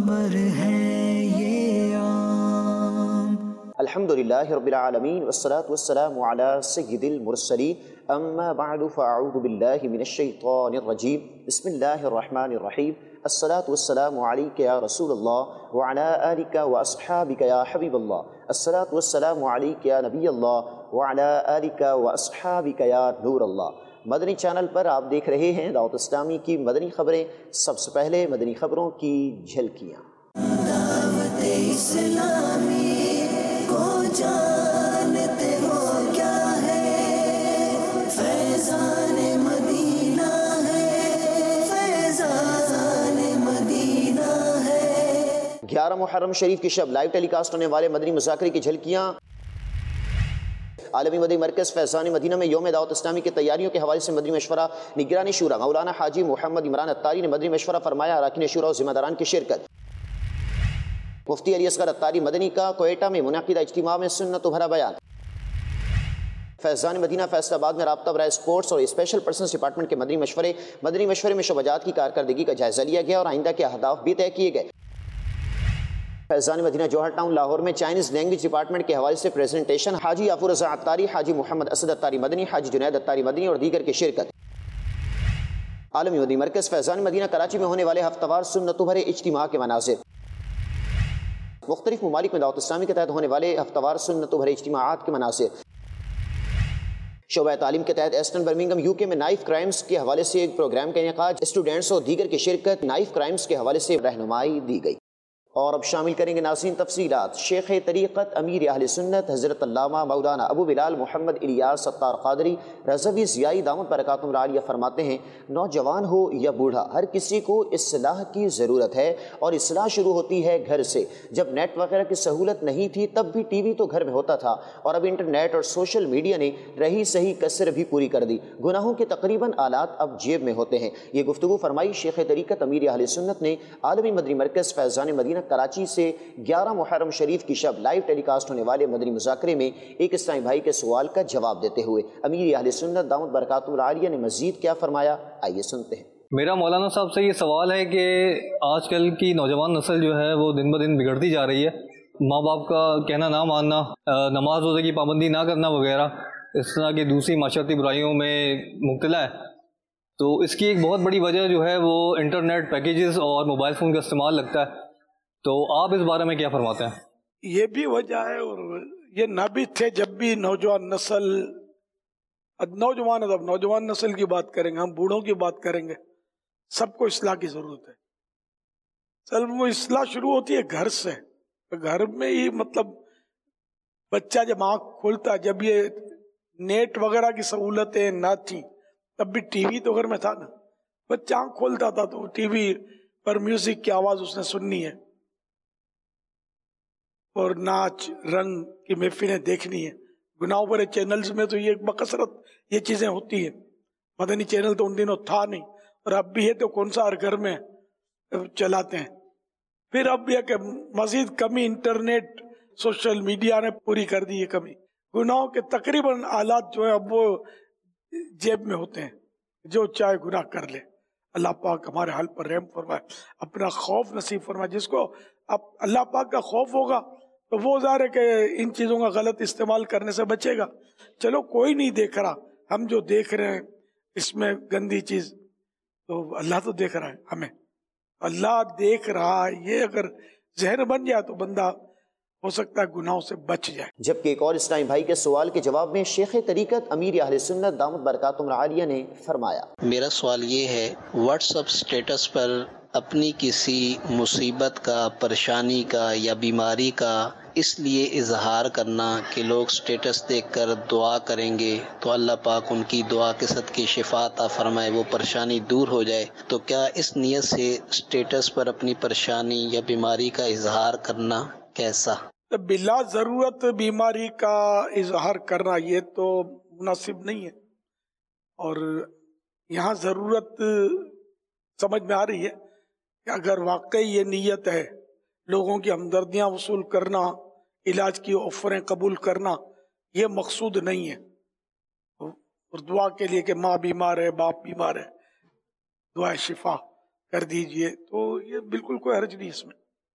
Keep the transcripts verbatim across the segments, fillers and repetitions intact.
خبر ہے یہ عام۔ الحمدللہ رب العالمین والصلاة والسلام علی سید المرسلین، اما بعد فاعوذ باللہ من الشیطان الرجیم، بسم اللہ الرحمن الرحیم۔ الصلاة والسلام علیک یا رسول اللہ وعلی آلک واصحابک یا حبیب اللہ۔ الصلاة والسلام علیک یا نبی اللہ وعلی آلک واصحابک یا نور اللہ۔ مدنی چینل پر آپ دیکھ رہے ہیں دعوت اسلامی کی مدنی خبریں۔ سب سے پہلے مدنی خبروں کی جھلکیاں۔ دعوت اسلامی کو جانتے ہو کیا ہے؟ فیضان مدینہ ہے، فیضان مدینہ ہے۔ گیارہ محرم شریف کی شب لائیو ٹیلی کاسٹ ہونے والے مدنی مذاکرے کی جھلکیاں۔ عالمی مدنی مرکز فیضان مدینہ میں یوم دعوت اسلامی کی تیاریوں کے حوالے سے مدنی مشورہ نگرانی شورا مولانا حاجی محمد عمران اتاری نے مدنی مشورہ فرمایا۔ اراکین شورا و ذمہ داران کی شرکت۔ مفتی علی اصغر اتاری مدنی کا کوئٹہ میں منعقدہ اجتماع میں سنت و بھرا بیان۔ فیضان مدینہ فیصل آباد میں رابطہ برائے اسپورٹس اور اسپیشل پرسنز ڈپارٹمنٹ کے مدنی مشورے مدنی مشورے میں شعبہ جات کی کارکردگی کا جائزہ لیا گیا اور آئندہ کے اہداف بھی طے کیے گئے۔ فیضان مدینہ جوہر ٹاؤن لاہور میں چائنیز لینگویج ڈپارٹمنٹ کے حوالے سے پریزنٹیشن۔ حاجی غفور رضا اتاری، حاجی محمد اسد اتاری مدنی، حاجی جنید اتاری مدنی اور دیگر کی شرکت۔ عالمی مدنی مرکز فیضان مدینہ کراچی میں ہونے والے ہفتہ وار سنت و بھرے اجتماع کے مناظر۔ مختلف ممالک میں دعوت اسلامی کے تحت ہونے والے ہفتہ وار سنت و بھرے اجتماعات کے مناظر۔ شعبہ تعلیم کے تحت ایسٹن برمنگم یو کے میں نائف کرائمز کے حوالے سے ایک پروگرام کا انعقاد، اسٹوڈنٹس اور دیگر کی شرکت۔ نائف کرائمز کے حوالے سے رہنمائی دی گئی۔ اور اب شامل کریں گے ناظرین تفصیلات۔ شیخ طریقت امیر اہل سنت حضرت علامہ مولانا ابو بلال محمد الیاس ستار قادری رضوی ضیائی دامت برکاتہم العالیہ فرماتے ہیں، نوجوان ہو یا بوڑھا ہر کسی کو اصلاح کی ضرورت ہے، اور اصلاح شروع ہوتی ہے گھر سے۔ جب نیٹ وغیرہ کی سہولت نہیں تھی تب بھی ٹی وی تو گھر میں ہوتا تھا، اور اب انٹرنیٹ اور سوشل میڈیا نے رہی صحیح کسر بھی پوری کر دی۔ گناہوں کے تقریباً آلات اب جیب میں ہوتے ہیں۔ یہ گفتگو فرمائی شیخ طریقت امیر اہل سنت نے عالمی مدنی مرکز فیضان مدینہ کراچی سے گیارہ محرم شریف کی شب لائیو ٹیلی کاسٹ ہونے والے مدنی مذاکرے میں ایک اسلامی بھائی کے سوال کا جواب دیتے ہوئے۔ امیر اہل سنت دامت برکاتہم العالیہ نے مزید کیا فرمایا، آئیے سنتے ہیں۔ میرا مولانا صاحب سے یہ سوال ہے کہ آج کل کی نوجوان نسل جو ہے وہ دن بہ دن بگڑتی جا رہی ہے، ماں باپ کا کہنا نہ ماننا، نماز روزے کی پابندی نہ کرنا وغیرہ، اس طرح کی دوسری معاشرتی برائیوں میں مبتلا ہے۔ تو اس کی ایک بہت بڑی وجہ جو ہے وہ انٹرنیٹ پیکیجز اور موبائل فون کا استعمال لگتا ہے۔ تو آپ اس بارے میں کیا فرماتے ہیں؟ یہ بھی وجہ ہے، اور یہ نہ بھی تھے جب بھی نوجوان نسل نوجوان اب نوجوان نسل کی بات کریں گے، ہم بوڑھوں کی بات کریں گے، سب کو اصلاح کی ضرورت ہے۔ چل وہ اصلاح شروع ہوتی ہے گھر سے، گھر میں ہی مطلب بچہ جب آنکھ کھولتا، جب یہ نیٹ وغیرہ کی سہولتیں نہ تھیں تب بھی ٹی وی تو گھر میں تھا نا، بچہ آنکھ کھولتا تھا تو ٹی وی پر میوزک کی آواز اس نے سننی ہے، اور ناچ رنگ کی محفلیں دیکھنی ہے۔ گناہوں بھرے چینلز میں تو یہ بکثرت یہ چیزیں ہوتی ہیں۔ مدنی چینل تو ان دنوں تھا نہیں، اور اب بھی ہے تو کون سا ہر گھر میں چلاتے ہیں۔ پھر اب یہ کہ مزید کمی انٹرنیٹ سوشل میڈیا نے پوری کر دی ہے کمی۔ گناہوں کے تقریباً آلات جو ہیں اب وہ جیب میں ہوتے ہیں، جو چاہے گناہ کر لے۔ اللہ پاک ہمارے حال پر رحم فرمائے، اپنا خوف نصیب فرمائے۔ جس کو اب اللہ پاک کا خوف ہوگا تو وہ ظاہر ہے کہ ان چیزوں کا غلط استعمال کرنے سے بچے گا۔ چلو کوئی نہیں دیکھ رہا، ہم جو دیکھ رہے ہیں اس میں گندی چیز، تو اللہ تو دیکھ رہا ہے ہمیں، اللہ دیکھ رہا ہے۔ یہ اگر ذہن بن جائے تو بندہ ہو سکتا ہے گناہوں سے بچ جائے۔ جبکہ ایک اور اسلامی بھائی کے سوال کے جواب میں شیخ طریقت امیر اہل سنت دامت برکاتہم العالیہ نے فرمایا، میرا سوال یہ ہے، واٹس اپ سٹیٹس پر اپنی کسی مصیبت کا، پریشانی کا یا بیماری کا اس لیے اظہار کرنا کہ لوگ سٹیٹس دیکھ کر دعا کریں گے تو اللہ پاک ان کی دعا کے صدقے شفا عطا فرمائے، وہ پریشانی دور ہو جائے، تو کیا اس نیت سے سٹیٹس پر اپنی پریشانی یا بیماری کا اظہار کرنا کیسا؟ بلا ضرورت بیماری کا اظہار کرنا یہ تو مناسب نہیں ہے، اور یہاں ضرورت سمجھ میں آ رہی ہے کہ اگر واقعی یہ نیت ہے لوگوں کی ہمدردیاں وصول کرنا، علاج کی آفریں قبول کرنا، یہ مقصود نہیں ہے، اور دعا کے لیے کہ ماں بیمار ہے، باپ بیمار ہے، دعا شفا کر دیجئے، تو یہ بالکل کوئی حرج نہیں اس میں۔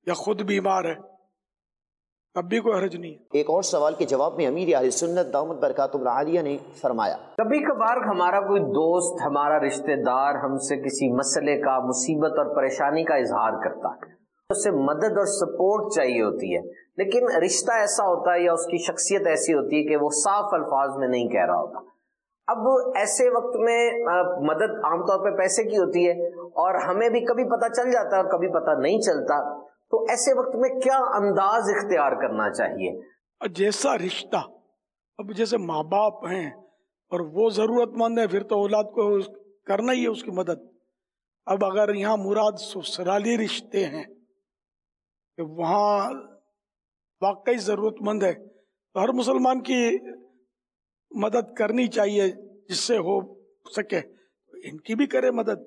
या खुद बीमार है, तब भी कोई हर्ज नहीं है। एक और सवाल के जवाब में अमीर अहले सुन्नत दामत बरकातुहुल आलिया ने फरमाया, कभी कभार हमारा कोई दोस्त, हमारा रिश्तेदार हमसे किसी मसले का, मुसीबत और परेशानी का इजहार करता है, उससे मदद और सपोर्ट चाहिए होती है, लेकिन रिश्ता ऐसा होता है या उसकी शख्सियत ऐसी होती है कि वो साफ अल्फाज में नहीं कह रहा होता। अब ऐसे वक्त में आ, मदद आमतौर पे पैसे की होती है और हमें भी कभी पता चल जाता है, कभी पता नहीं चलता, तो ऐसे वक्त में क्या अंदाज इख्तियार करना चाहिए? जैसा रिश्ता, अब जैसे माँ बाप हैं और वो जरूरतमंद है, फिर तो औलाद को करना ही है उसकी मदद। अब अगर यहाँ मुराद ससुराली रिश्ते हैं कि वहाँ वाकई जरूरतमंद है, तो हर मुसलमान की मदद करनी चाहिए जिससे हो सके, इनकी भी करे मदद।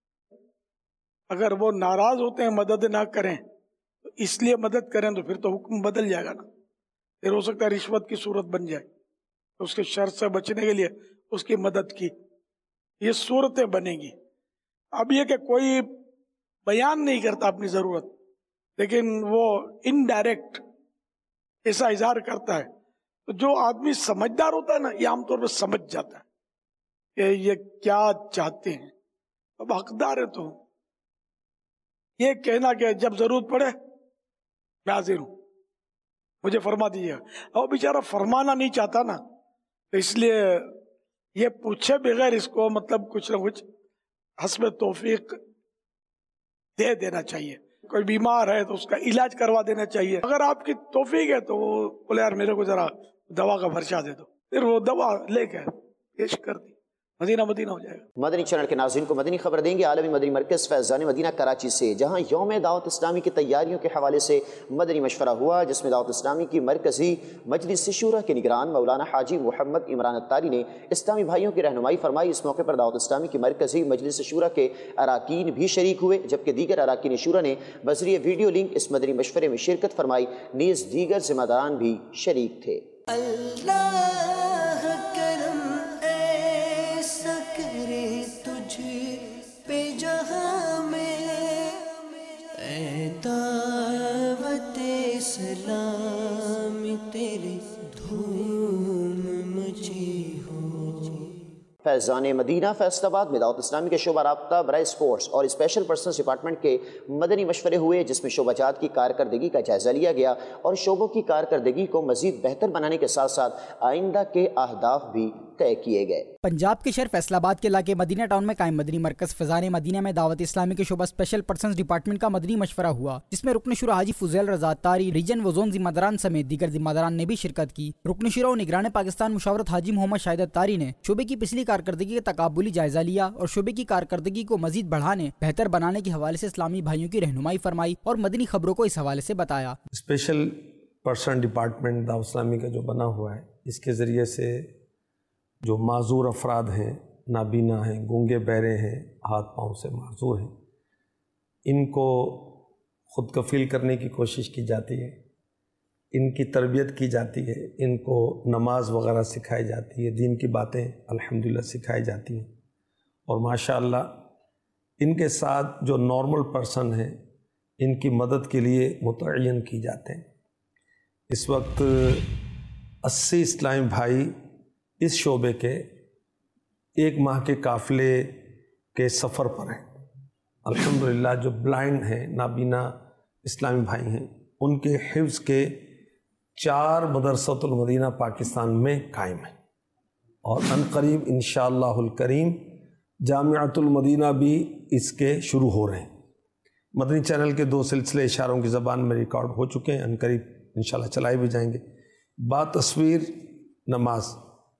अगर वो नाराज होते हैं मदद ना करें, तो इसलिए मदद करें, तो फिर तो हुक्म बदल जाएगा ना, फिर हो सकता है रिश्वत की सूरत बन जाए, तो उसके शर से बचने के लिए उसकी मदद की, ये सूरतें बनेगी। अब ये कि कोई बयान नहीं करता अपनी जरूरत, लेकिन वो इनडायरेक्ट ऐसा इजहार करता है, तो जो आदमी समझदार होता है ना, ये आमतौर पर समझ जाता है कि ये क्या चाहते हैं। अब हकदार है तो ये कहना कि जब जरूरत पड़े मैं हाजिर हूं, मुझे फरमा दीजिएगा, और बेचारा फरमाना नहीं चाहता ना, तो इसलिए ये पूछे बगैर इसको मतलब कुछ ना कुछ हस्ब तौफीक दे देना चाहिए। कोई बीमार है तो उसका इलाज करवा देना चाहिए। अगर आपकी तौफीक है तो वो बोले यार मेरे को जरा दवा का खर्चा दे दो, फिर वो दवा लेकर पेश कर दी, मदीना मदीना हो जाएगा। मदनी चैनल के नाज़रीन को मदनी खबर देंगे आलमी मदनी मरकज़ फैज़ान मदीना कराची से, जहाँ यौम दावत इस्लामी की तैयारियों के हवाले से मदनी मशवरा हुआ, जिसमें दावत इस्लामी की मरकज़ी मजलिस शूरा के निगरान मौलाना हाजी मोहम्मद इमरान अत्तारी ने इस्लामी भाइयों की रहनुमाई फरमाई। इस मौके पर दावत इस्लामी की मरकज़ी मजलिस शूरा के अराकीन भी शरीक हुए, जबकि दीगर अराकीन शूरा ने बज़रिए वीडियो लिंक इस मदनी मशवरे में शिरकत फरमाई। नीज़ दीगर ज़िम्मेदारान भी शरीक थे। अल्लाह करम ऐसा करे तुझ पे जहां में, ऐ दावत इस्लामी तेरी धूम मची हो। फैज़ान मदीना फैसलाबाद में दावत इस्लामी के शोबा राब्ता बराए स्पोर्ट्स और स्पेशल पर्सनस डिपार्टमेंट के मदनी मशवरे हुए, जिसमें शोबाजात की कारकर्दगी का जायज़ा लिया गया और शोबों की कारकर्दगी को मज़ीद बेहतर बनाने के साथ साथ आइंदा के अहदाफ भी तय किए गए। पंजाब के शहर फैसलाबाद के इलाके मदीना टाउन में कायम मदनी मरकज़ फैज़ान मदीना में दावत इस्लामी के शोबा स्पेशल पर्सनस डिपार्टमेंट का मदनी मशवरा हुआ, जिसमें रुकन शुरा हाजी फुज़ैल रज़ा अत्तारी, रीजन व ज़ोन ज़िम्मेदारान समेत दीगर ज़िम्मेदारान ने भी शिरकत की। रुकन शुरा और निगरान पाकिस्तान मुशावरत हाजी मोहम्मद शाहिद अत्तारी ने शोबे की पिछली कारकर्दगी का तकाबुली जायजा लिया और शोबे की कारकर्दगी को मजीद बढ़ाने, बेहतर बनाने के हवाले से इस्लामी भाइयों की रहनुमाई फरमाई और मदनी खबरों को इस हवाले से बताया। Special person department Dawat Islami का जो बना हुआ है, इसके ज़रिए से जो माजूर अफराद हैं, नाबीना हैं, गूंगे बहरे हैं, हाथ पाँव से माजूर हैं, इनको ख़ुद कफ़ील करने की कोशिश की जाती है, इनकी तरबियत की जाती है, इनको नमाज वग़ैरह सिखाई जाती है, दीन की बातें अल्हम्दुलिल्लाह सिखाई जाती हैं, और माशाअल्लाह इनके साथ जो नॉर्मल पर्सन हैं इनकी मदद के लिए मुतअय्यन की जाते हैं। इस वक्त अस्सी इस्लामी भाई इस शोबे के एक माह के काफ़िले के सफ़र पर हैं। अल्हम्दुलिल्लाह जो ब्लाइंड हैं, नाबीना इस्लामी भाई हैं, उनके हिफ्ज़ के चार मदरसतुल मदीना पाकिस्तान में कायम है, और अनकरीब इंशाअल्लाहुल करीम जामिअतुल मदीना भी इसके शुरू हो रहे हैं। मदनी चैनल के दो सिलसिले इशारों की ज़बान में रिकॉर्ड हो चुके हैं, अनकरीब इंशाअल्लाह चलाए भी जाएंगे। बातस्वीर नमाज,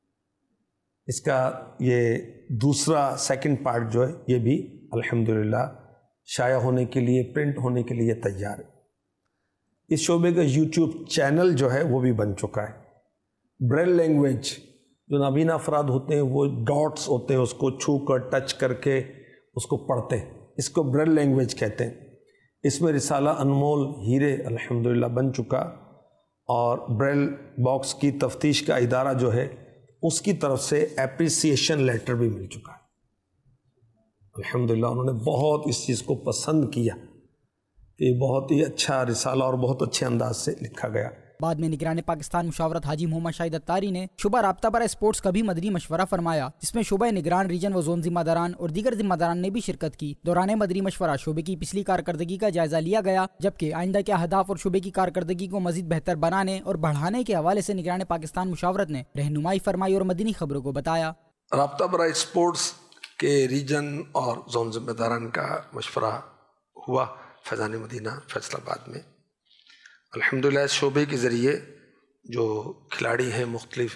इसका ये दूसरा सेकंड पार्ट जो है ये भी अल्हम्दुलिल्लाह शाया होने के लिए, प्रिंट होने के लिए तैयार है। इस शोबे का यूट्यूब चैनल जो है वो भी बन चुका है। ब्रेल लैंग्वेज, जो नाबीना अफराद होते हैं वो डॉट्स होते हैं, उसको छू कर टच करके उसको पढ़ते हैं, इसको ब्रेल लैंग्वेज कहते हैं। इसमें रिसाला अनमोल हीरे अल्हम्दुलिल्लाह बन चुका, और ब्रेल बॉक्स की तफ्तीश का इदारा जो है उसकी तरफ से एप्रिसिएशन लेटर भी मिल चुका है। अल्हम्दुलिल्लाह उन्होंने बहुत इस चीज़ को पसंद किया کہ یہ بہت ہی اچھا رسالہ اور بہت اچھے انداز سے لکھا گیا۔ بعد میں نگران پاکستان مشاورت حاجی محمد شاہد اتاری نے شعبہ رابطہ برائے اسپورٹس کا بھی مدنی مشورہ فرمایا، جس میں شعبہ نگران ریجن و زون ذمہ داران اور دیگر ذمہ داران نے بھی شرکت کی۔ دوران مدنی مشورہ شعبے کی پچھلی کارکردگی کا جائزہ لیا گیا، جبکہ آئندہ کے اہداف اور شعبے کی کارکردگی کو مزید بہتر بنانے اور بڑھانے کے حوالے سے نگران پاکستان مشاورت نے رہنمائی فرمائی اور مدنی خبروں کو بتایا۔ رابطہ برائے اسپورٹس کے ریجن اور زون ذمہ داران کا مشورہ ہوا فیضان مدینہ فیصل آباد میں۔ الحمدللہ اس شعبے کے ذریعے جو کھلاڑی ہیں مختلف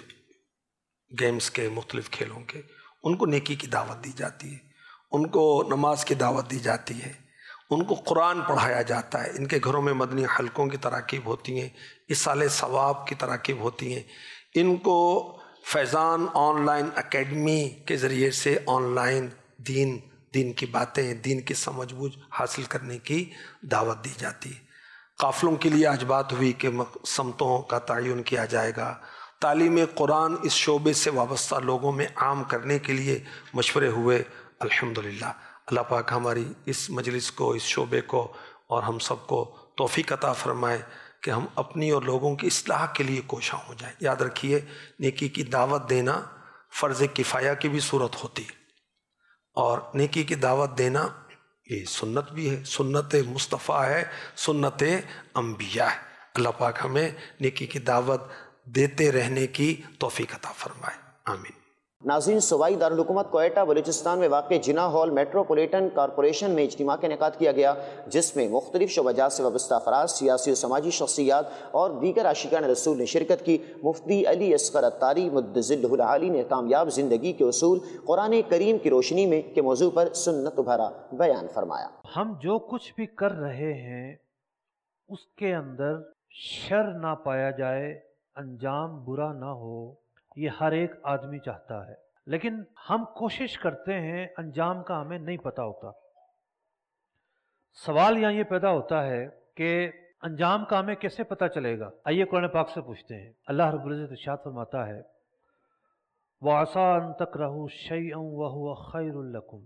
گیمز کے، مختلف کھیلوں کے، ان کو نیکی کی دعوت دی جاتی ہے، ان کو نماز کی دعوت دی جاتی ہے، ان کو قرآن پڑھایا جاتا ہے، ان کے گھروں میں مدنی حلقوں کی تراکیب ہوتی ہیں، اصالہ ثواب کی تراکیب ہوتی ہیں، ان کو فیضان آن لائن اکیڈمی کے ذریعے سے آن لائن دین دین کی باتیں، دین کی سمجھ بوجھ حاصل کرنے کی دعوت دی جاتی ہے۔ قافلوں کے لیے آج بات ہوئی کہ سمتوں کا تعین کیا جائے گا۔ تعلیم قرآن اس شعبے سے وابستہ لوگوں میں عام کرنے کے لیے مشورے ہوئے۔ الحمدللہ اللہ پاک ہماری اس مجلس کو، اس شعبے کو اور ہم سب کو توفیق عطا فرمائے کہ ہم اپنی اور لوگوں کی اصلاح کے لیے کوشاں ہو جائیں۔ یاد رکھیے نیکی کی دعوت دینا فرض کفایہ کی بھی صورت ہوتی ہے، اور نیکی کی دعوت دینا یہ سنت بھی ہے، سنت مصطفیٰ ہے، سنت انبیاء ہے۔ اللہ پاک ہمیں نیکی کی دعوت دیتے رہنے کی توفیق عطا فرمائے، آمین۔ ناظرین، صوبائی دارالحکومت کوئٹہ بلوچستان میں واقع جناح ہال میٹروپولیٹن کارپوریشن میں اجتماع کا انعقاد کیا گیا، جس میں مختلف شعبہ جات سے وابستہ افراد، سیاسی و سماجی شخصیات اور دیگر عاشقان رسول نے شرکت کی۔ مفتی علی اصغر اتاری مدظلہ العالی نے کامیاب زندگی کے اصول قرآن کریم کی روشنی میں کے موضوع پر سنت بھرا بیان فرمایا۔ ہم جو کچھ بھی کر رہے ہیں اس کے اندر شر نہ پایا جائے، انجام برا نہ ہو، یہ ہر ایک آدمی چاہتا ہے، لیکن ہم کوشش کرتے ہیں، انجام کا ہمیں نہیں پتہ ہوتا۔ سوال یہاں یہ پیدا ہوتا ہے کہ انجام کا ہمیں کیسے پتہ چلے گا؟ آئیے قرآن پاک سے پوچھتے ہیں۔ اللہ رب العزت ارشاد فرماتا ہے وَعَسَىٰ أَن تَكْرَهُوا شَيْئًا وَهُوَ خَيْرٌ لَكُمْ۔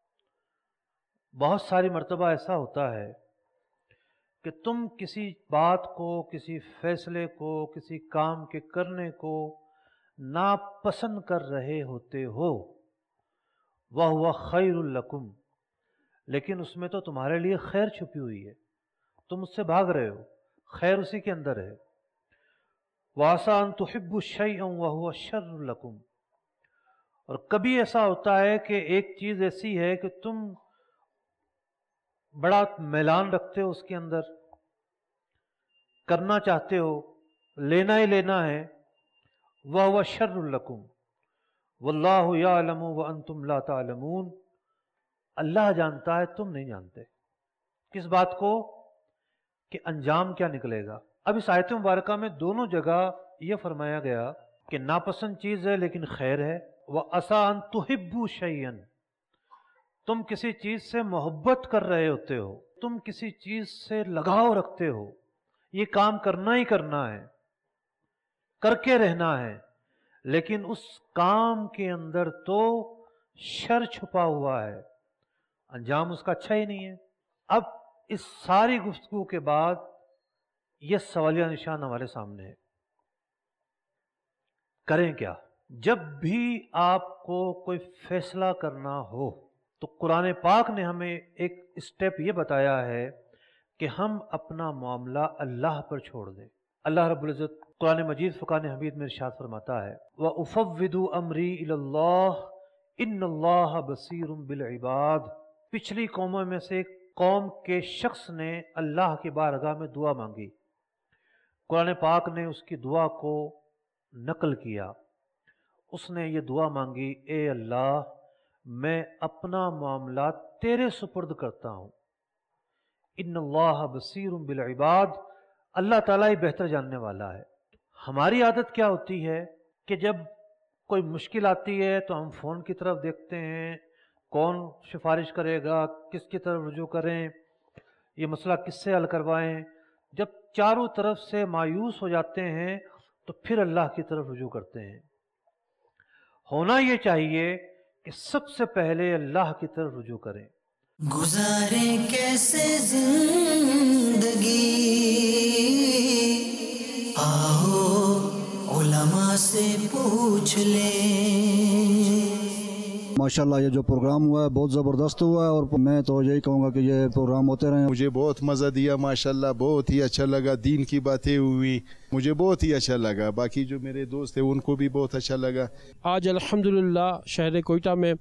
بہت ساری مرتبہ ایسا ہوتا ہے کہ تم کسی بات کو، کسی فیصلے کو، کسی کام کے کرنے کو ناپسند کر رہے ہوتے ہو، وَهُوَ خَيْرٌ لَكُمْ، لیکن اس میں تو تمہارے لیے خیر چھپی ہوئی ہے، تم اس سے بھاگ رہے ہو، خیر اسی کے اندر ہے۔ وَعَسَىٰ أَن تُحِبُّوا شَيْئًا وَهُوَ شَرٌّ لَكُمْ، اور کبھی ایسا ہوتا ہے کہ ایک چیز ایسی ہے کہ تم بڑا میلان رکھتے ہو اس کے اندر، کرنا چاہتے ہو، لینا ہی لینا ہے، وَهُوَ شَرٌّ لَكُمْ وَاللَّهُ يَعْلَمُ وَأَنْتُمْ لَا تَعْلَمُونَ، اللہ جانتا ہے تم نہیں جانتے۔ کس بات کو؟ کہ انجام کیا نکلے گا۔ اب اس آیت مبارکہ میں دونوں جگہ یہ فرمایا گیا کہ ناپسند چیز ہے لیکن خیر ہے۔ وَعَسَىٰ أَن تُحِبُّوا شَيْئًا، تم کسی چیز سے محبت کر رہے ہوتے ہو، تم کسی چیز سے لگاؤ رکھتے ہو، یہ کام کرنا ہی کرنا ہے، کر کے رہنا ہے، لیکن اس کام کے اندر تو شر چھپا ہوا ہے، انجام اس کا اچھا ہی نہیں ہے۔ اب اس ساری گفتگو کے بعد یہ سوالیہ نشان ہمارے سامنے ہے، کریں کیا؟ جب بھی آپ کو کوئی فیصلہ کرنا ہو تو قرآن پاک نے ہمیں ایک اسٹیپ یہ بتایا ہے کہ ہم اپنا معاملہ اللہ پر چھوڑ دیں۔ اللہ رب العزت قرآن مجید فقان حمید میں ارشاد فرماتا ہے وَأُفَوِّضُ أَمْرِي إِلَى اللَّهِ إِنَّ اللَّهَ بَصِيرٌ بِالْعِبَادِ۔ پچھلی قوموں میں سے ایک قوم کے شخص نے اللہ کی بارگاہ میں دعا مانگی، قرآن پاک نے اس کی دعا کو نقل کیا۔ اس نے یہ دعا مانگی، اے اللہ میں اپنا معاملہ تیرے سپرد کرتا ہوں، ان اللہ بصیر بالعباد، اللہ تعالیٰ ہی بہتر جاننے والا ہے۔ ہماری عادت کیا ہوتی ہے کہ جب کوئی مشکل آتی ہے تو ہم فون کی طرف دیکھتے ہیں، کون سفارش کرے گا، کس کی طرف رجوع کریں، یہ مسئلہ کس سے حل کروائیں۔ جب چاروں طرف سے مایوس ہو جاتے ہیں تو پھر اللہ کی طرف رجوع کرتے ہیں۔ ہونا یہ چاہیے کہ سب سے پہلے اللہ کی طرف رجوع کریں، گزارے کیسے زندگی، آؤ علماء سے پوچھ لیں۔ ماشاءاللہ یہ جو پروگرام ہوا ہے بہت زبردست ہوا ہے، اور میں تو یہی کہوں گا کہ یہ پروگرام ہوتے رہیں۔ مجھے بہت مزہ دیا ماشاءاللہ، بہت ہی اچھا لگا، دین کی باتیں ہوئی، مجھے بہت ہی اچھا لگا، باقی جو میرے دوست ہیں ان کو بھی بہت اچھا لگا۔ آج الحمدللہ شہر کوئٹہ میں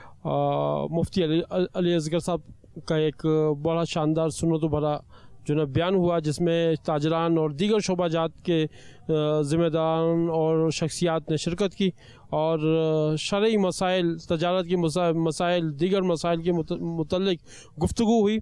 مفتی علی علی اصغر صاحب کا ایک بڑا شاندار سنت و بھرا جو نا بیان ہوا، جس میں تاجران اور دیگر شعبہ جات کے ذمہ داران اور شخصیات نے شرکت کی، اور شرعی مسائل، تجارت کی مسائل، دیگر مسائل کے متعلق گفتگو ہوئی،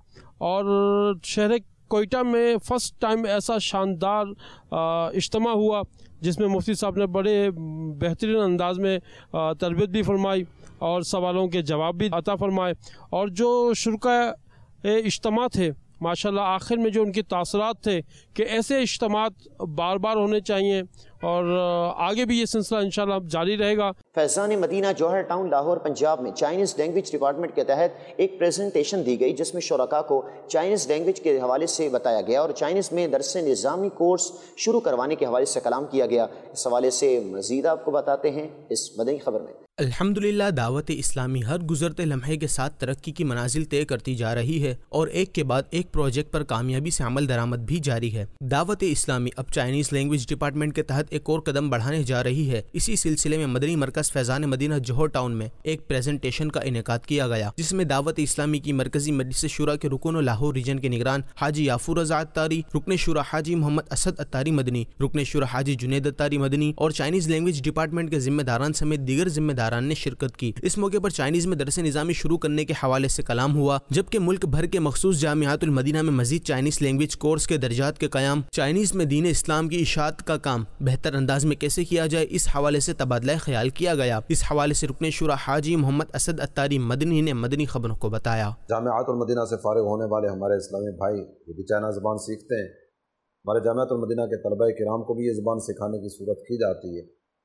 اور شہر کوئٹہ میں فرسٹ ٹائم ایسا شاندار اجتماع ہوا جس میں مفتی صاحب نے بڑے بہترین انداز میں تربیت بھی فرمائی اور سوالوں کے جواب بھی عطا فرمائے، اور جو شرکاء اجتماع تھے ماشاءاللہ آخر میں جو ان کے تاثرات تھے کہ ایسے اجتماعات بار بار ہونے چاہیے، اور آگے بھی یہ سلسلہ انشاءاللہ جاری رہے گا۔ فیضان مدینہ جوہر ٹاؤن لاہور پنجاب میں چائنیز لینگویج ڈپارٹمنٹ کے تحت ایک پریزنٹیشن دی گئی، جس میں شرکاء کو چائنیز لینگویج کے حوالے سے بتایا گیا اور چائنیز میں درس نظامی کورس شروع کروانے کے حوالے سے کلام کیا گیا۔ اس حوالے سے مزید آپ کو بتاتے ہیں اس مدنی خبر میں۔ الحمدللہ دعوت اسلامی ہر گزرتے لمحے کے ساتھ ترقی کی منازل طے کرتی جا رہی ہے، اور ایک کے بعد ایک پروجیکٹ پر کامیابی سے عمل درآمد بھی جاری ہے۔ دعوت اسلامی اب چائنیز لینگویج ڈپارٹمنٹ کے تحت ایک اور قدم بڑھانے جا رہی ہے۔ اسی سلسلے میں مدنی مرکز فیضان مدینہ جوہر ٹاؤن میں ایک پریزنٹیشن کا انعقاد کیا گیا، جس میں دعوت اسلامی کی مرکزی مجلس شورا کے رکن و لاہور ریجن کے نگران حاجی یافور رضا اتاری، رکن شورا حاجی محمد اسد اتاری مدنی، رکن شورا حاجی جنید اتاری مدنی اور چائنیز لینگویج ڈپارٹمنٹ کے ذمہ داران سمیت دیگر ذمہ داران نے شرکت کی۔ اس موقع پر چائنیز میں درس نظامی شروع کرنے کے حوالے سے کلام ہوا، جبکہ ملک بھر کے مخصوص جامعات المدینہ میں مزید چائنیز لینگویج کورس کے درجات کے قیام، چائنیز میں دین اسلام کی اشاعت کا کام بہتر انداز میں کیسے کیا جائے، اس حوالے سے تبادلہ خیال کیا گیا۔ اس حوالے سے رکن شورا حاجی محمد اسد اتاری مدنی نے مدنی خبروں کو بتایا۔ جامعات المدینہ سے فارغ ہونے والے ہمارے اسلامی بھائی یہ بھی چائنا زبان سیکھتے ہیں، ہمارے جامعات المدینہ کے طلبہ کرام کو بھی یہ زبان سکھانے کی صورت کی جاتی ہے۔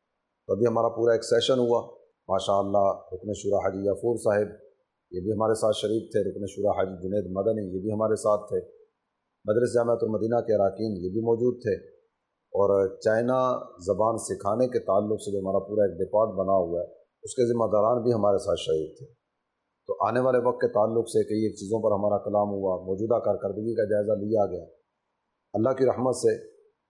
تو ابھی ہمارا پورا ایک سیشن ہوا ماشاءاللہ، رکن شورا حاجی یافور صاحب یہ بھی ہمارے ساتھ شریک تھے، رکن شورا حاجی جنید مدنی یہ بھی ہمارے ساتھ تھے، مدرس جامعۃ المدینہ کے اراکین یہ بھی موجود تھے، اور چائنا زبان سکھانے کے تعلق سے جو ہمارا پورا ایک ڈپارٹ بنا ہوا ہے اس کے ذمہ داران بھی ہمارے ساتھ شریک تھے۔ تو آنے والے وقت کے تعلق سے کئی ایک چیزوں پر ہمارا کلام ہوا، موجودہ کارکردگی کا جائزہ لیا گیا۔ اللہ کی رحمت سے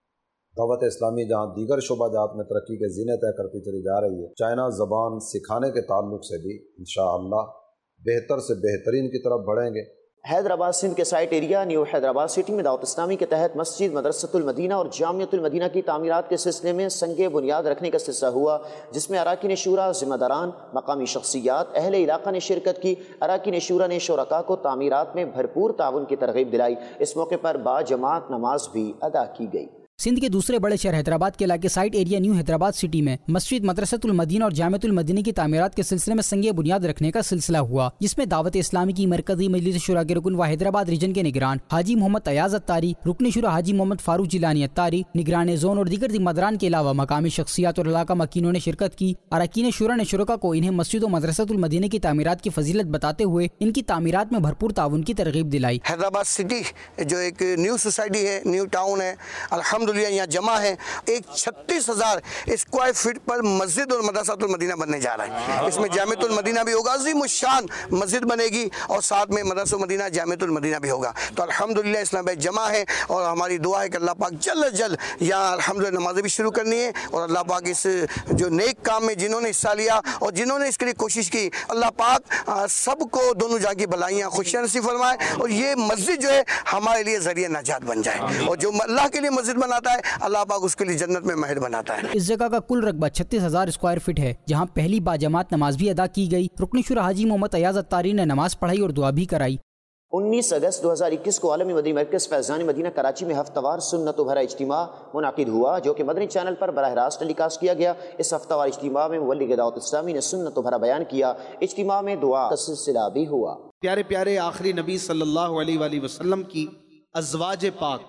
دعوت اسلامی جہاں دیگر شعبہ جات میں ترقی کے زینے طے کرتی چلی جا رہی ہے، چائنا زبان سکھانے کے تعلق سے بھی انشاءاللہ بہتر سے بہترین کی طرف بڑھیں گے۔ حیدرآباد سندھ کے site area new Hyderabad city میں دعوت اسلامی کے تحت مسجد مدرسۃ المدینہ اور جامعۃ المدینہ کی تعمیرات کے سلسلے میں سنگ بنیاد رکھنے کا سلسلہ ہوا، جس میں اراکین شورا، ذمہ داران، مقامی شخصیات، اہل علاقہ نے شرکت کی۔ اراکین شورا نے شرکاء کو تعمیرات میں بھرپور تعاون کی ترغیب دلائی۔ اس موقع پر با جماعت نماز بھی ادا کی گئی۔ سندھ کے دوسرے بڑے شہر حیدرآباد کے علاقے site area new Hyderabad city میں مسجد مدرسۃ المدینہ اور جامعۃ المدینہ کی تعمیرات کے سلسلے میں سنگ بنیاد رکھنے کا سلسلہ ہوا، جس میں دعوت اسلامی کی مرکزی مجلس شورا کے رکن و حیدرآباد ریجن کے نگران حاجی محمد ایاز اتاری، رکن شورا حاجی محمد فاروق جیلانی اتاری، نگران زون اور دیگر ذمہ داران کے علاوہ مقامی شخصیات اور علاقہ مکینوں نے شرکت کی۔ اراکین شورا نے شرکاء کو انہیں مسجد و مدرسۃ المدینہ کی تعمیرات کی فضیلت بتاتے ہوئے ان کی تعمیرات میں بھرپور تعاون کی ترغیب دلائی۔ حیدرآباد سٹی جو ایک نیو سوسائٹی ہے، نیو ٹاؤن ہے، الحمدللہ یہاں جمع ہے، ایک چھتیس ہزار اسکوائر فٹ پر مسجد اور مدرسۃ المدینہ بننے جا رہا ہے۔ اس میں جامعۃ المدینہ بھی ہوگا، عظیم الشان مسجد بنے گی، اور ساتھ میں مدرسۃ المدینہ جامعۃ المدینہ بھی ہوگا۔ تو الحمدللہ اسلام بھائی جمع ہے، اور ہماری دعا ہے کہ اللہ پاک جلد جلد یہاں الحمدللہ نمازیں بھی شروع کرنی ہے، اور اللہ پاک اس جو نیک کام میں جنہوں نے حصہ لیا اور جنہوں نے اس کے لیے کوشش کی، اللہ پاک سب کو دونوں جہاں کی بھلائیاں خوشیاں نصیب فرمائے، اور یہ مسجد جو ہے ہمارے لیے ذریعہ نجات بن جائے، اور جو اللہ کے لیے مسجد بناتا ہے اللہ پاک اس کے لیے جنت میں مہر بناتا ہے۔ اس جگہ کا کل رقبہ چھتیس ہزار اسکوائر فٹ ہے، جہاں پہلی باجماعت نماز بھی ادا کی گئی۔ رکن شورا حاجی محمد ایاز اتاری نے نماز پڑھائی اور دعا بھی کرائی۔ انیس اگست دو ہزار اکیس کو عالمی مدنی مرکز فیضان مدینہ کراچی میں ہفتہ وار سنت و بھرا اجتماع منعقد ہوا، جو کہ مدنی چینل پر براہ راست ٹیلی کاسٹ کیا گیا۔ اس ہفتہ وار اجتماع میں مبلغ دعوت اسلامی نے سنت و بھرا بیان کیا۔ اجتماع میں دعا کا سلسلہ بھی ہوا۔ پیارے پیارے آخری نبی صلی اللہ علیہ وآلہ وسلم کی ازواج پاک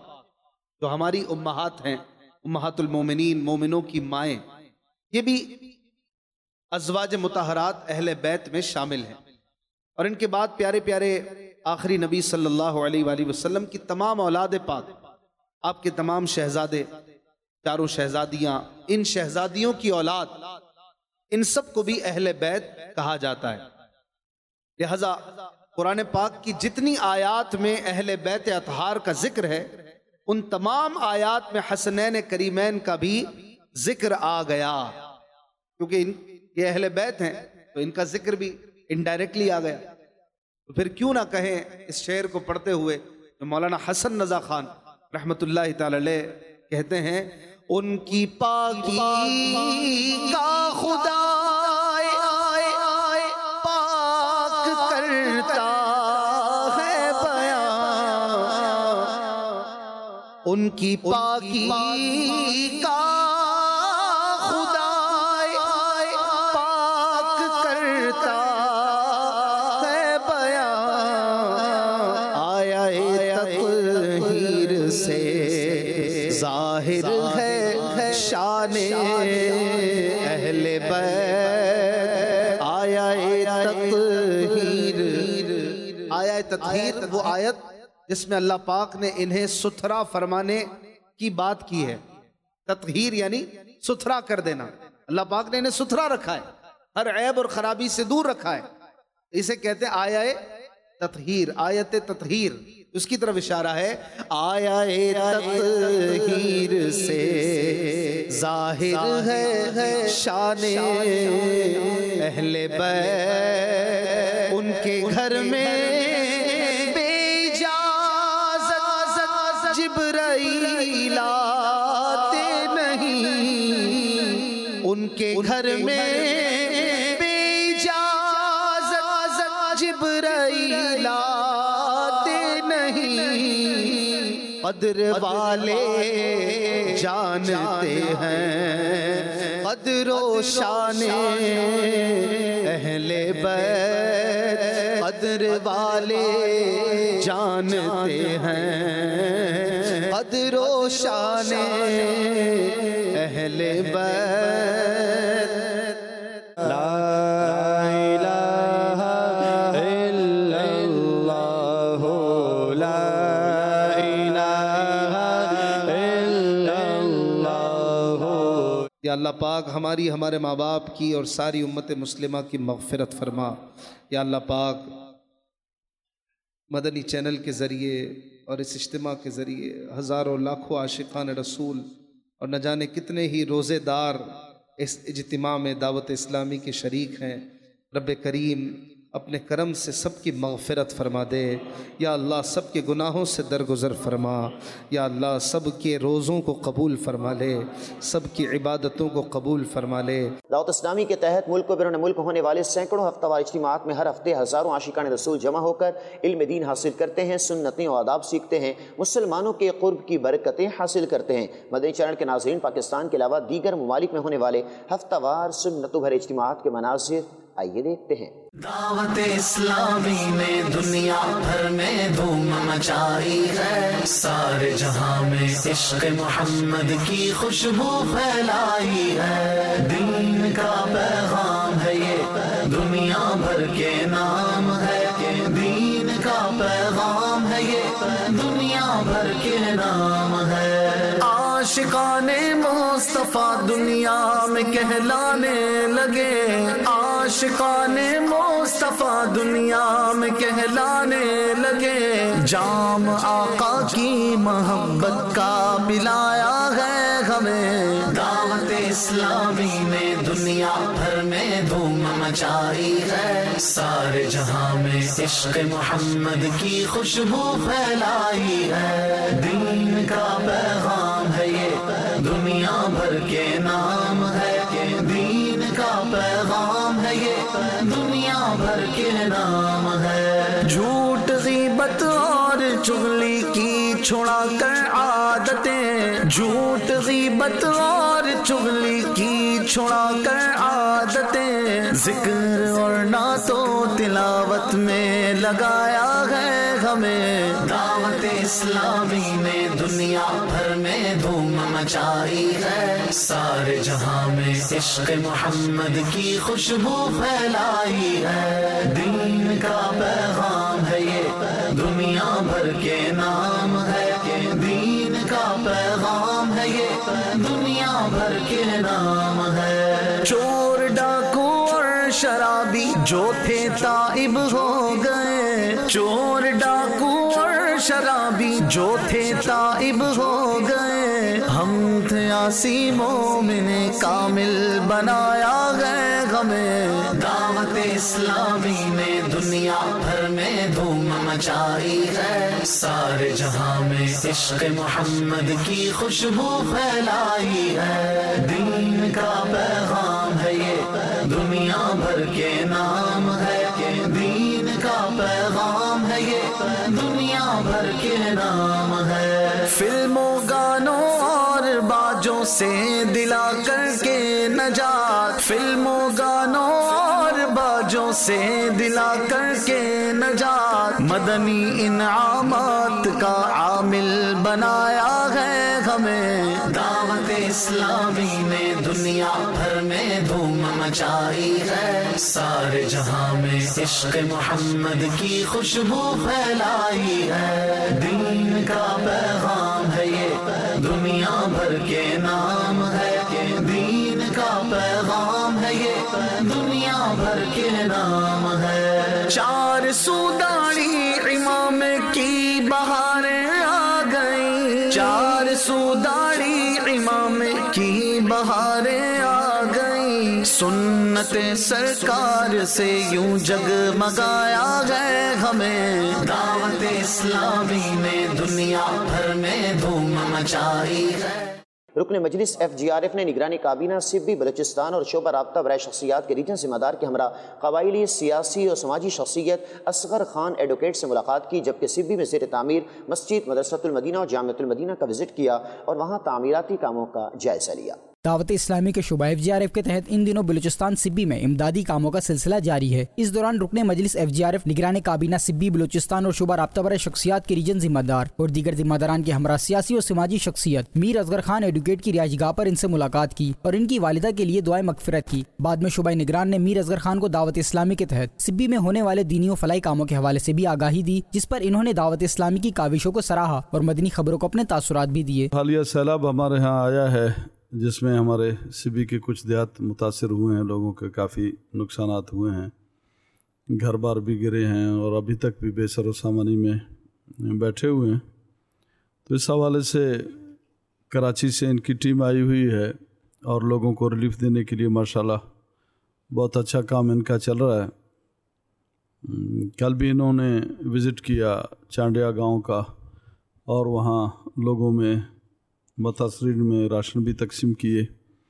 جو ہماری امہات ہیں، امہات المومنین، مومنوں کی مائیں، یہ بھی ازواج مطہرات اہل بیت میں شامل ہیں، اور ان کے بعد پیارے پیارے آخری نبی صلی اللہ علیہ وآلہ وسلم کی تمام اولاد پاک، آپ کے تمام شہزادے، چاروں شہزادیاں، ان شہزادیوں کی اولاد، ان سب کو بھی اہل بیت کہا جاتا ہے۔ لہذا قرآن پاک کی جتنی آیات میں اہل بیت اطہار کا ذکر ہے، ان تمام آیات میں حسنین کریمین کا بھی ذکر آ گیا، کیونکہ ان یہ اہل بیت ہیں تو ان کا ذکر بھی انڈائریکٹلی آ گیا۔ تو پھر کیوں نہ کہیں اس شعر کو پڑھتے ہوئے جو مولانا حسن رضا خان رحمت اللہ تعالی علیہ کہتے ہیں، ان کی پاکی کا خدا پاک کرتا ہے بیان، ان کی پاکی کا خدا پاک کرتا ہے بیان، آیا تطہیر سے ظاہر ہے شان اہل بیت، آیا تطہیر۔ آیا تطہیر وہ آیت جس میں اللہ پاک نے انہیں ستھرا فرمانے کی بات کی ہے۔ تطہیر یعنی ستھرا کر دینا، اللہ پاک نے انہیں ستھرا رکھا ہے، ہر عیب اور خرابی سے دور رکھا ہے، اسے کہتے ہیں آیا تطہیر، آیت تطہیر۔ اس کی طرف اشارہ ہے، آیا تطہیر سے ظاہر ہے شان اہل بیت، ان کے گھر میں بے اجازت جبرائیل آتے نہیں، ان کے گھر میں بے اجازت جبرائیل قدر والے جانتے ہیں قدر و شان اہل بیت، قدر والے جانتے ہیں قدر و شان اہل بیت۔ لا یا اللہ پاک ہماری، ہمارے ماں باپ کی اور ساری امت مسلمہ کی مغفرت فرما۔ یا اللہ پاک مدنی چینل کے ذریعے اور اس اجتماع کے ذریعے ہزاروں لاکھوں عاشقان رسول اور نہ جانے کتنے ہی روزے دار اس اجتماع میں دعوت اسلامی کے شریک ہیں، رب کریم اپنے کرم سے سب کی مغفرت فرما دے۔ یا اللہ سب کے گناہوں سے درگزر فرما، یا اللہ سب کے روزوں کو قبول فرما لے، سب کی عبادتوں کو قبول فرما لے۔ دعوت اسلامی کے تحت ملک و بیرون ملک ہونے والے سینکڑوں ہفتہ وار اجتماعات میں ہر ہفتے ہزاروں عاشقان رسول جمع ہو کر علم دین حاصل کرتے ہیں، سنتیں و آداب سیکھتے ہیں، مسلمانوں کے قرب کی برکتیں حاصل کرتے ہیں۔ مدنی چینل کے ناظرین، پاکستان کے علاوہ دیگر ممالک میں ہونے والے ہفتہ وار سنتوں بھرے اجتماعات کے مناظر آئیے دیکھتے ہیں۔ دعوت اسلامی نے دنیا بھر میں دھوم مچائی ہے، سارے جہاں میں عشق محمد کی خوشبو پھیلائی ہے، دین کا پیغام ہے یہ دنیا بھر کے نام ہے، دین کا پیغام ہے یہ دنیا بھر کے نام ہے۔ عاشقان مصطفیٰ دنیا میں کہلانے لگے، عاشقان مصطفیٰ دنیا میں کہلانے لگے، جام آقا کی محبت کا پلایا ہے ہمیں۔ دعوت اسلامی نے دنیا بھر میں دھوم مچائی ہے، سارے جہاں میں عشق محمد کی خوشبو پھیلائی ہے، دین کا پیغام ہے یہ دنیا بھر کے نام ہے، دین کا پیغام ہے یہ دنیا بھر کے نام ہے۔ جھوٹ غیبت اور چغلی کی چھڑا کر عادتیں، جھوٹ غیبت اور چغلی کی چھڑا کر عادتیں، ذکر اور نعت و تلاوت میں لگایا ہے ہمیں۔ دعوت اسلامی نے دنیا بھر میں دھوم مچائی ہے، سارے جہاں میں عشق محمد کی خوشبو پھیلائی ہے، دین का पैगाम है ये, दुनिया भर के नाम है, दीन का पैगाम है ये, दुनिया भर के नाम है। चोर डाकू और शराबी जो थे ताइब हो गए, चोर डाकू और शराबी जो थे ताइब हो गए, हम थे आसी मोमिने कामिल बनाया गए हमें। दावत इस्लामी ने दुनिया भर में धूम मचाई है, सारे जहां में इश्क मोहम्मद की खुशबू फैलाई है। दीन का पैगाम है ये, दुनिया भर के नाम है, दीन का पैगाम है ये, दुनिया भर के नाम है। फिल्मों गानों और बाजों से दिला करके नजात, फिल्मों गानों और बाजों से दिला करके नजात, मदनी इनामात का आमिल बनाया है हमें। दावत इस्लामी ने दुनिया भर में धूम मचाई है, सारे जहां में इश्क मोहम्मद की खुशबू फैलाई है। दीन का पैगाम है ये, दुनिया भर के नाम है, दीन का पैगाम है ये, दुनिया भर के नाम है। चार सुदाड़ी इमाम की बहारें आ गई, चार सुदाड़ी इमाम की बहारें आ गई, सुन्नते सरकार से यूं जगमगाया गए हमें। दावत इस्लामी ने दुनिया भर में धूम मचाई है। रुकन मजलिस एफ जी आर एफ ने निगरानी काबीना सिब्बी बलूचिस्तान और शोबा राब्ता बराए शख्सियात के रीजन ज़िम्मेदार के हमरा कबायली, सियासी और समाजी शख्सियत असगर खान एडवोकेट से मुलाकात की, जबकि सिब्बी में ज़ेर तामीर मस्जिद मदरसतुल मदीना और जामिअतुल मदीना का विजिट किया और वहाँ तामीराती कामों का जायज़ा लिया। दावत इस्लामी के शुबा एफ जी आर एफ के तहत इन दिनों बलूचिस्तान सिब्बी में इमदादी कामों का सिलसिला जारी है। इस दौरान रुकने मजलिस एफ जी आर एफ निगरानी काबीना सिब्बी बलूचिस्तान और शुबा राब्ता बराए शख्सियात के रीजन जिम्मेदार और दीगर जिम्मेदारान के हमरा सियासी और समाजी शख्सियत मीर असगर खान एडवोकेट की रिहाइशगाह पर इनसे मुलाकात की और इनकी वालिदा के लिए दुआए मगफिरत की। बाद में शुबा निगरान ने मीर असगर खान को दावत इस्लामी के तहत सिब्बी में होने वाले दीनी और फलाई कामों के हवाले से भी आगाही दी, जिस पर इन्होंने दावत इस्लामी की काविशों को सराहा और मदनी खबरों को अपने तासुरात भी दिए। हालिया सैलाब हमारे यहाँ आया है जिसमें हमारे सिबी के कुछ देहात मुतासर हुए हैं, लोगों के काफ़ी नुकसानात हुए हैं, घर बार भी गिरे हैं और अभी तक भी बेसर व सामानी में बैठे हुए हैं। तो इस हवाले से कराची से इनकी टीम आई हुई है और लोगों को रिलीफ देने के लिए माशाल्लाह बहुत अच्छा काम इनका चल रहा है। कल भी इन्होंने विज़िट किया चांडिया गांव का और वहाँ लोगों में मुतासरीन में राशन भी तकसीम किए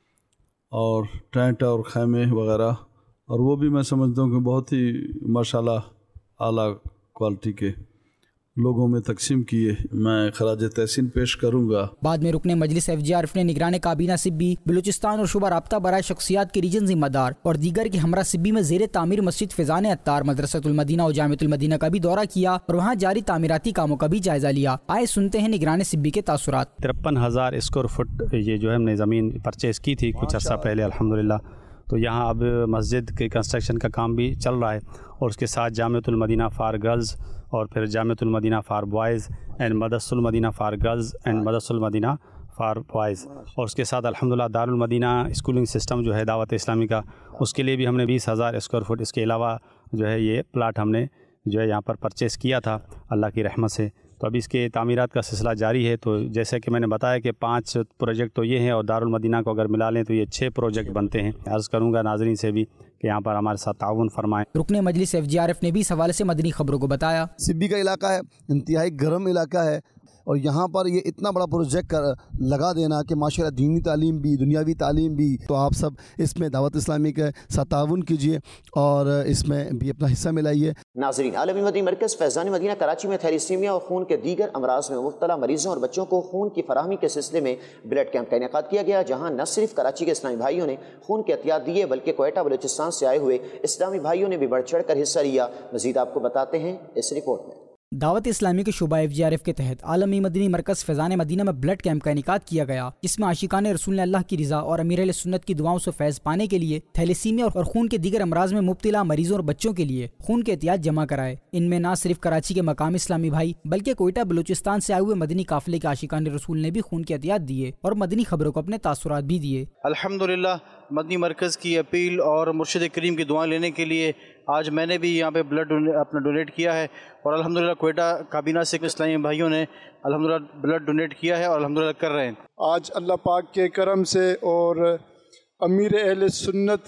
और टेंट और खैमे वगैरह, और वो भी मैं समझता हूँ कि बहुत ही माशाल्लाह आला क्वालिटी के लोगों में तकसीम किए। मैं खराज तहसीन पेश करूँगा। बाद में रुकने मजलिस एफ जी आर एफ ने निगरान काबीना सिब्बी बलूचिस्तान और शुबा राब्ता बराए शख्सियात के रीजन जिम्मेदार और दीगर के हमरा सिब्बी में जेर तामीर मस्जिद फिजान अत्तार, मदरसतुल मदीना और जामिअतुल मदीना का भी दौरा किया और वहाँ जारी तामीराती कामों का भी जायजा लिया। आए सुनते हैं निगरान सिब्बी के तासुरात। तिरपन हज़ार स्क्वायर फुट ये जो है हमने ज़मीन परचेज़ की थी कुछ अर्सा पहले अल्हम्दुलिल्लाह। तो यहाँ अब मस्जिद के कंस्ट्रक्शन का काम भी चल रहा है और उसके साथ जामिअतुल मदीना फ़ार गर्ल्स और फिर Jamiatul Madina for boys and Madrasatul Madina for girls and Madrasatul Madina for boys, और उसके साथ अल्हम्दुलिल्लाह दारुल मदीना स्कूलिंग सिस्टम जो है दावत इस्लामी का, उसके लिए भी हमने बीस हज़ार स्क्वायर फुट इसके अलावा जो है ये प्लाट हमने जो है यहाँ पर परचेज़ किया था अल्लाह की रहमत से। तो अभी इसके तामीरात का सिलसिला जारी है। तो जैसे कि मैंने बताया कि पाँच प्रोजेक्ट तो ये हैं और दारुल मदीना को अगर मिला लें तो ये छः प्रोजेक्ट बनते हैं। अर्ज़ करूँगा नाज़रीन से भी कि यहाँ पर हमारे साथ ताउन फरमाएं। रुकने मजलिस एफ जी आर एफ ने भी इस हवाले से मदनी खबरों को बताया। सिब्बी का इलाका है, इंतहाई गर्म इलाका है और यहाँ पर ये इतना बड़ा प्रोजेक्ट कर लगा देना कि माशाल्लाह दीनी तालीम भी दुनियावी तालीम भी, तो आप सब इसमें दावत इस्लामी के साथ ताउन कीजिए और इसमें भी अपना हिस्सा मिलाइए। नाज़रीन, आलमी मदनी मरकज़ फैज़ान मदीना कराची में थैलीसीमिया और खून के दीगर अमराज में मुब्तला मरीज़ों और बच्चों को खून की फराहमी के सिलसिले में ब्लड कैंप का इनेकाद किया गया, जहाँ न सिर्फ कराची के इस्लामी भाइयों ने खून के एहतियात दिए बल्कि कोयटा बलूचिस्तान से आए हुए इस्लामी भाइयों ने भी बढ़ चढ़ कर हिस्सा लिया। मज़ीद आपको बताते हैं इस रिपोर्ट में। دعوت اسلامی کے شعبہ ایف جی آر ایف کے تحت عالمی مدنی مرکز فیضان مدینہ میں بلڈ کیمپ کا انعقاد کیا گیا، جس میں عاشقان رسول نے اللہ کی رضا اور امیر اہل سنت کی دعاؤں سے فیض پانے کے لیے تھیلیسیمیا اور خون کے دیگر امراض میں مبتلا مریضوں اور بچوں کے لیے خون کے احتیاط جمع کرائے۔ ان میں نہ صرف کراچی کے مقامی اسلامی بھائی بلکہ کوئٹہ بلوچستان سے آئے ہوئے مدنی قافلے کے عاشقان رسول نے بھی خون کے احتیاط دیے اور مدنی خبروں کو اپنے تاثرات بھی دیے۔ الحمدللہ مدنی مرکز کی اپیل اور مرشد کریم کی دعائیں لینے کے لیے آج میں نے بھی یہاں پہ بلڈ اپنا ڈونیٹ کیا ہے، اور الحمدللہ کوئٹہ کابینہ سے اسلامی بھائیوں نے الحمدللہ بلڈ ڈونیٹ کیا ہے اور الحمدللہ کر رہے ہیں۔ آج اللہ پاک کے کرم سے اور امیر اہل سنت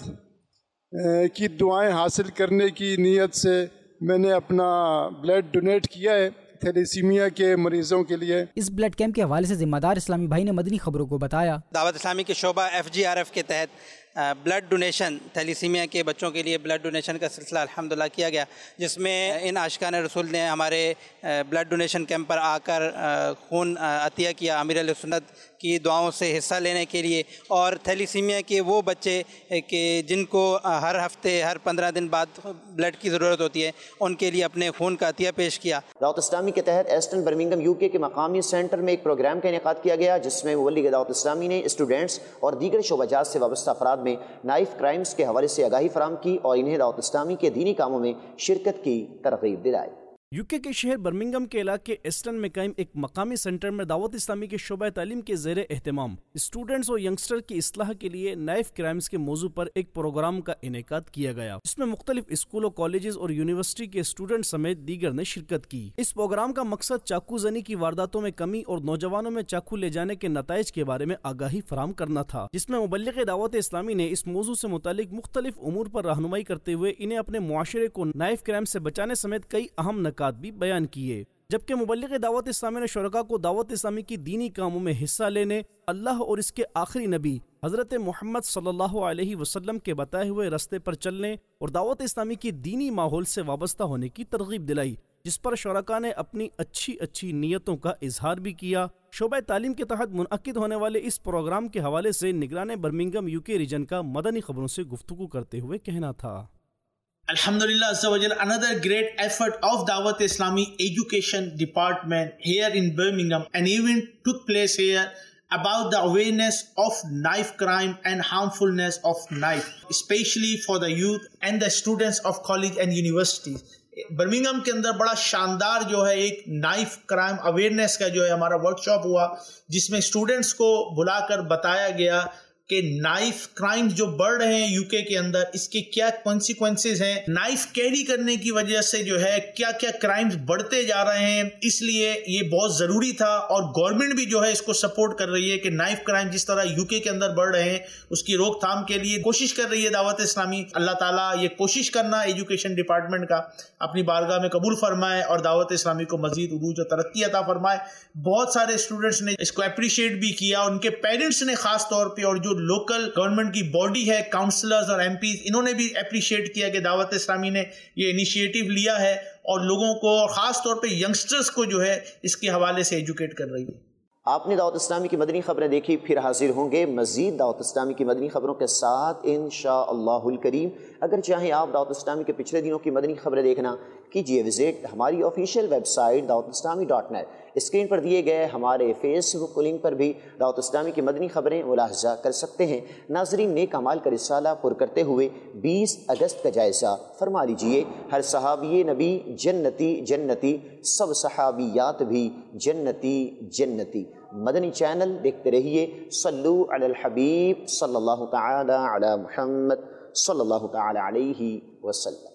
کی دعائیں حاصل کرنے کی نیت سے میں نے اپنا بلڈ ڈونیٹ کیا ہے تھیلیسیمیا کے مریضوں کے لیے۔ اس بلڈ کیمپ کے حوالے سے ذمہ دار اسلامی بھائی نے مدنی خبروں کو بتایا، دعوت اسلامی کے شعبہ ایف جی آر ایف کے تحت بلڈ ڈونیشن تھیلیسیمیا کے بچوں کے لیے بلڈ ڈونیشن کا سلسلہ الحمدللہ کیا گیا، جس میں ان عاشقان رسول نے ہمارے بلڈ ڈونیشن کیمپ پر آ کر خون عطیہ کیا امیر اہل سنت کی دعاؤں سے حصہ لینے کے لیے، اور تھیلیسیمیا کے وہ بچے کہ جن کو ہر ہفتے ہر پندرہ دن بعد بلڈ کی ضرورت ہوتی ہے ان کے لیے اپنے خون کا عطیہ پیش کیا۔ دعوت اسلامی کے تحت ایسٹن برمنگھم یو کے کے مقامی سینٹر میں ایک پروگرام کا انعقاد کیا گیا، جس میں مبلغ دعوت اسلامی نے اسٹوڈنٹس اور دیگر شعبہ جات سے وابستہ افراد میں نائف کرائمز کے حوالے سے آگاہی فراہم کی اور انہیں دعوت اسلامی کے دینی کاموں میں شرکت کی ترغیب دلائی۔ یو کے کے شہر برمنگھم کے علاقے ایسٹن میں قائم ایک مقامی سینٹر میں دعوت اسلامی کے شعبہ تعلیم کے زیر اہتمام اسٹوڈنٹس اور ینگسٹر کی اصلاح کے لیے نائف کرائمز کے موضوع پر ایک پروگرام کا انعقاد کیا گیا، جس میں مختلف اسکولوں، کالجز اور یونیورسٹی کے اسٹوڈنٹ سمیت دیگر نے شرکت کی۔ اس پروگرام کا مقصد چاقو زنی کی وارداتوں میں کمی اور نوجوانوں میں چاقو لے جانے کے نتائج کے بارے میں آگاہی فراہم کرنا تھا، جس میں مبلغ دعوت اسلامی نے اس موضوع سے متعلق مختلف امور پر رہنمائی کرتے ہوئے انہیں اپنے معاشرے کو نائف کرائم سے بچانے سمیت کئی اہم نکات بھی بیان کیے، جبکہ مبلغ دعوت اسلامی نے شرکاء کو دعوت اسلامی کی دینی کاموں میں حصہ لینے، اللہ اور اس کے آخری نبی حضرت محمد صلی اللہ علیہ وسلم کے بتائے ہوئے راستے پر چلنے اور دعوت اسلامی کی دینی ماحول سے وابستہ ہونے کی ترغیب دلائی، جس پر شرکاء نے اپنی اچھی اچھی نیتوں کا اظہار بھی کیا۔ شعبہ تعلیم کے تحت منعقد ہونے والے اس پروگرام کے حوالے سے نگران برمنگھم یو کے ریجن کا مدنی خبروں سے گفتگو کرتے ہوئے کہنا تھا۔ Alhamdulillah Azawajal, another great effort of Dawat Islami Education Department here in Birmingham. An event took place here about the awareness of knife crime and harmfulness of knife, especially for the youth and the students of college and universities. Birmingham کے اندر بڑا شاندار جو ہے ایک knife crime awareness کا جو ہے ہمارا ورک شاپ ہوا، جس میں اسٹوڈنٹس کو بلا کر بتایا گیا کہ نائف کرائم جو بڑھ رہے ہیں یو کے کے اندر، اس کے کیا کانسیکوینسز ہیں، نائف کیری کرنے کی وجہ سے جو ہے کیا کیا کرائمز بڑھتے جا رہے ہیں، اس لیے یہ بہت ضروری تھا، اور گورنمنٹ بھی جو ہے اس کو سپورٹ کر رہی ہے کہ نائف کرائم جس طرح یو کے کے اندر بڑھ رہے ہیں اس کی روک تھام کے لیے کوشش کر رہی ہے دعوت اسلامی۔ اللہ تعالیٰ یہ کوشش کرنا ایجوکیشن ڈپارٹمنٹ کا اپنی بارگاہ میں قبول فرمائے اور دعوت اسلامی کو مزید عروج و ترقی عطا فرمائے۔ بہت سارے اسٹوڈنٹس نے اس کو اپریشیٹ بھی کیا، ان کے پیرنٹس نے خاص طور پہ، اور جو لوکل گورنمنٹ کی باڈی ہے، کاؤنسلرز اور ایم پیز، انہوں نے بھی اپریشیٹ کیا کہ دعوت اسلامی نے یہ انیشیٹو لیا ہے اور لوگوں کو خاص طور پہ ینگسٹرز کو جو ہے اس کے حوالے سے ایجوکیٹ کر رہی ہے۔ آپ نے دعوت اسلامی کی مدنی خبریں دیکھی، پھر حاضر ہوں گے مزید دعوت اسلامی کی مدنی خبروں کے ساتھ انشاءاللہ الکریم۔ اگر چاہیں آپ دعوت اسلامی کے پچھلے دنوں کی مدنی خبریں دیکھنا، کیجئے وزٹ ہماری آفیشیل ویب سائٹ دعوت اسلامی ڈاٹ نیٹ۔ اسکرین پر دیے گئے ہمارے فیس بک لنک پر بھی دعوت اسلامی کی مدنی خبریں ملاحظہ کر سکتے ہیں۔ ناظرین، نیک اعمال کا رسالہ پر کرتے ہوئے بیس اگست کا جائزہ فرما لیجئے۔ ہر صحابی نبی جنتی جنتی، سب صحابیات بھی جنتی جنتی۔ مدنی چینل دیکھتے رہیے۔ صلو علی الحبیب صلی اللہ تعالی علی محمد صلی اللہ تعالی علیہ وسلم۔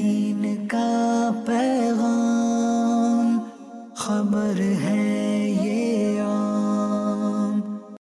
دین کا پیغام خبر ہے یہ